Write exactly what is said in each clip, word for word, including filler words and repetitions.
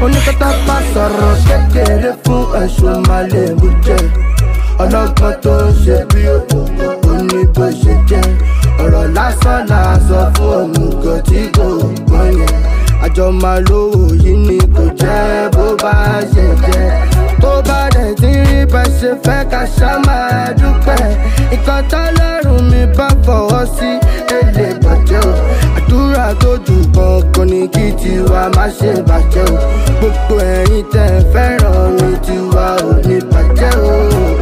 oníkọ́tà bá sọ̀rọ̀ kékeré fún ẹ̀sùn máa lè mú jẹ. Ọlọ́gbọ́n tó ń ṣe bí òkùnkùn ó ní bó ṣe jẹ́. Ọ̀rọ̀ lásán là sọ fún òmùgọ̀ tí kò gbọ́n yẹn. Àjọ máa lówó yìí ni kò jẹ́ bó bá ṣe jẹ́. Tó bá dẹ̀ tí rí bá ṣe fẹ́ ká ṣá máa dúpẹ́. Nǹkan tọ́lọ́run mi bá fọwọ́ sí èlé bàjẹ́ o. Àdúrà tó jù kankan ní kí tiwa má ṣe bàjẹ́ o. Gbogbo ẹ̀yin tẹ́ ẹ fẹ́ràn mi tiwa ò ní bàjẹ́ o.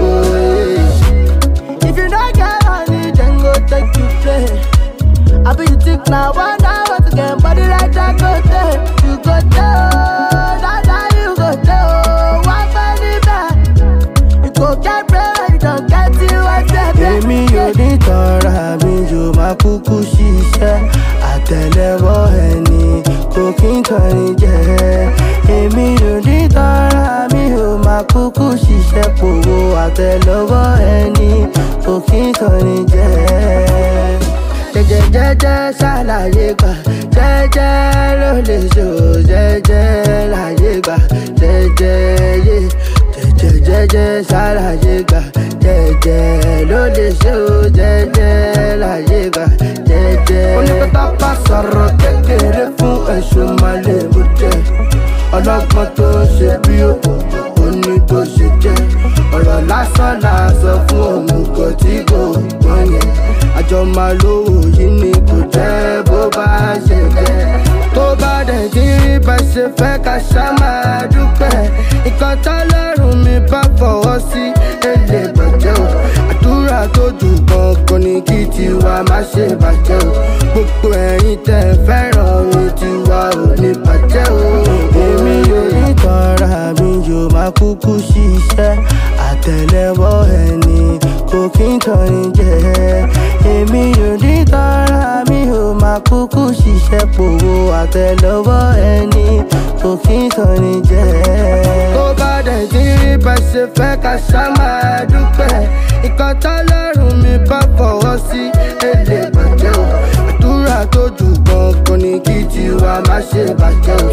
If you don't get money, then go take you play. I be you think now, one hour to get body like that go there. You go there, that that you go there. One funny bad, you go get bread, you don't get you a step. Èmi ò ní tọrọ mi jù máa kúkú ṣiṣẹ́. Àtẹ́lẹwọ́ ẹni kò kí n tọrin jẹ. Èmi ò ní tọrọ mi ò máa kúkú ṣiṣẹ́ pòwó. Àtẹ́lẹwọ́ ẹni kò kí n tọrin jẹ. Jẹ́jẹ́ jẹ́jẹ́ ṣàlàyé gbà, jẹ́jẹ́ ló lè ṣò, jẹ́jẹ́ láyé gbà, jẹ́jẹ́ yé. Jẹ́jẹ́ jẹ́jẹ́ ṣàlàyé gbà, jẹ́jẹ́ ló lè ṣò, jẹ́jẹ́ láyé gbà, jẹ́jẹ́. Oníkọ́tà bá sọ̀rọ̀ kékeré fún ẹ̀sùn máa lè mú jẹ. Ọlọ́gbọ́n tó ń ṣe bí òkùnkùn ó ní bó ṣe jẹ́. Ọ̀rọ̀ lásán là sọ fún òmùgọ̀ tí kò gbọ́n yẹn. Àjọ máa lówó yìí ni kò jẹ́ bó bá ṣe jẹ́. Tó bá dẹ̀ tí rí bá ṣe fẹ́ ká ṣá máa dúpẹ́. Nǹkan tọ́lọ́run mi bá fọwọ́ sí èlé bàjẹ́ o. Àdúrà tó jù kankan ní kí tiwa má ṣe bàjẹ́ o. Gbogbo ẹ̀yin tẹ́ ẹ fẹ́ràn mi tiwa ò ní bàjẹ́ o. Èmi ò ní tọrọ mi yóò máa kúkú ṣiṣẹ́. Àtẹ́lẹwọ́ ẹni kò kí n tọrin jẹ. Èmi ò ní tọrọ mi ò máa kúkú ṣiṣẹ́ pòwó. Àtẹ́lẹwọ́ ẹni kò kí n tọrin jẹ. Tó bá dẹ̀ tí rí bá ṣe fẹ́ ká ṣá máa dúpẹ́. Nǹkan tọ́lọ́run mi bá fọwọ́ sí èlé bàjẹ́ o. Àdúrà tó jù kankan ní kí tiwa má ṣe bàjẹ́ o.